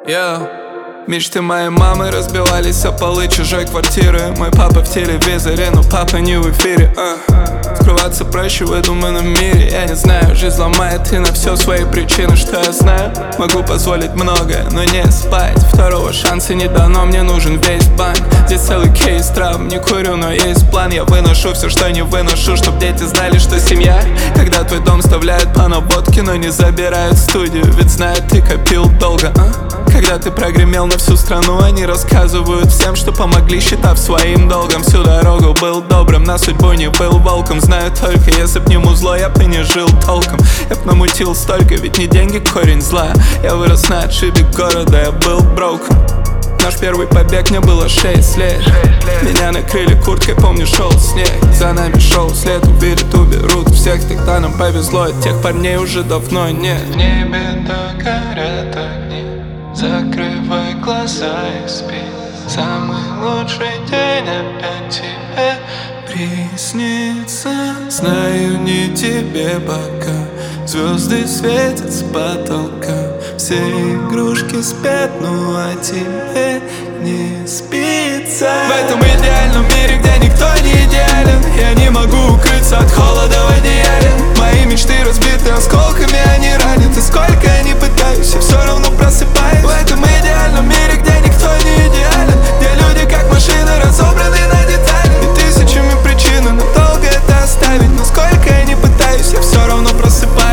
Мечты моей мамы разбивались о полы чужой квартиры. Мой папа в телевизоре, но папа не в эфире. Скрываться проще в выдуманном мире. Я не знаю, жизнь ломает и на все свои причины. Что я знаю? Могу позволить многое, но не спать. Второго шанса не дано, мне нужен весь банк. Здесь целый кейс травм, не курю, но есть план. Я выношу все, что не выношу, чтоб дети знали, что семья. Когда твой дом вставляют по наводке, но не забирают в студию. Ведь знают, ты копил долго, Когда ты прогремел на всю страну, они рассказывают всем, что помогли, считав своим долгом. Всю дорогу был добрым, на судьбу не был волком. Знаю только, если б не музло, я бы не жил толком. Я б намутил столько, ведь не деньги корень зла. Я вырос на отшибе города, я был broken. Наш первый побег, мне было 6 лет. Меня накрыли курткой, помню, шел снег. За нами шел след, увидят, уберут всех. Тогда нам повезло, от тех парней уже давно нет. В небе так горят огни, закрывай глаза и спи. Самый лучший день опять тебе приснится. Знаю, не тебе пока звезды светят с потолка. Все игрушки спят, ну а тебе не спится. В этом идеальном мире, где никто не идеален, я не могу укрыться от холода в одеяле. Мои мечты разбиты осколками, они ранят. И сколько я не пытаюсь, я все равно просыпаюсь. В этом идеальном мире, где никто не идеален, где люди как машины разобраны на детали. И тысячами причин надолго это оставить. Но сколько я не пытаюсь, я все равно просыпаюсь.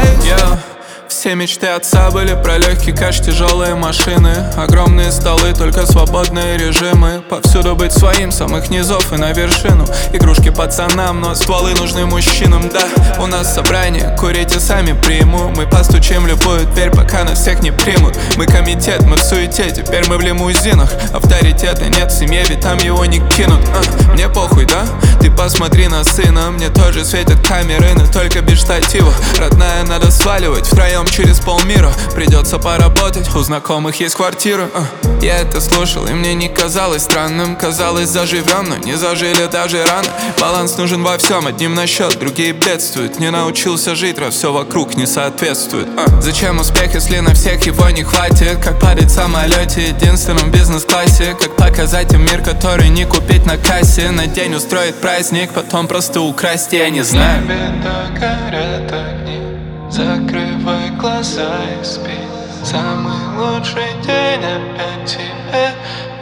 Все мечты отца были про легкий кэш, тяжелые машины, огромные столы, только свободные режимы. Повсюду быть своим, самых низов и на вершину. Игрушки пацанам, но стволы нужны мужчинам. Да, у нас собрание, курите сами приму. Мы постучим в любую дверь, пока нас всех не примут. Мы комитет, мы в суете, теперь мы в лимузинах. Авторитета нет в семье, ведь там его не кинут. Мне похуй, да? Ты посмотри на сына, мне тоже светят камеры, но только без штатива. Родная, надо сваливать втроем через полмира. Придется поработать, у знакомых есть квартира. Я это слушал, и мне не казалось странным. Казалось, заживем, но не зажили даже рано. Баланс нужен во всем, одним на счет, другие бедствуют. Не научился жить, раз все вокруг не соответствует. Зачем успех, если на всех его не хватит? Как падать в самолете, единственном в бизнес-классе? Как показать им мир, который не купить на кассе? На день устроить праздник, потом просто украсть, я не знаю. В небе так горят огни, закрывай глаза и спи. Самый лучший день опять тебе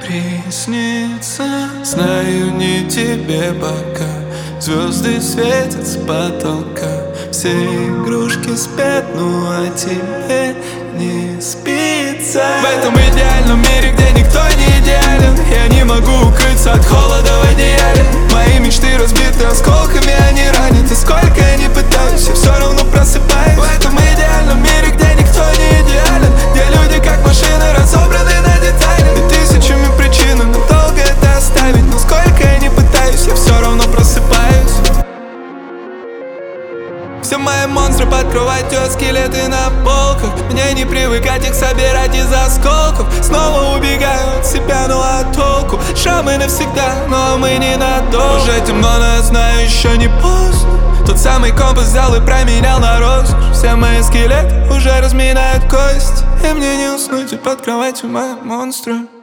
приснится. Знаю, не тебе пока звезды светят с потолка. Все игрушки спят, ну а тебе не спится. В этом идеальном мире, где никто не идеален, я не могу укрыться от холода в одеяле. Мои мечты разбиты осколками, они ранят. И сколько я не пытаюсь, я все равно просыпаюсь. В этом идеальном мире, где никто не идеален, где люди как машины разобраны на детали. И тысячами причин надолго это оставить. Но сколько я не пытаюсь, я все равно просыпаюсь. Все мои монстры под кроватью, скелеты на полках. Мне не привыкать их собирать из осколков. Снова убегаю от себя, ну а толку? Шрамы навсегда, но мы ненадолго. Уже темно, но я знаю, еще не поздно. Тот самый компас взял и променял на роскошь. Все мои скелеты уже разминают кость, и мне не уснуть, и под кроватью мои монстры.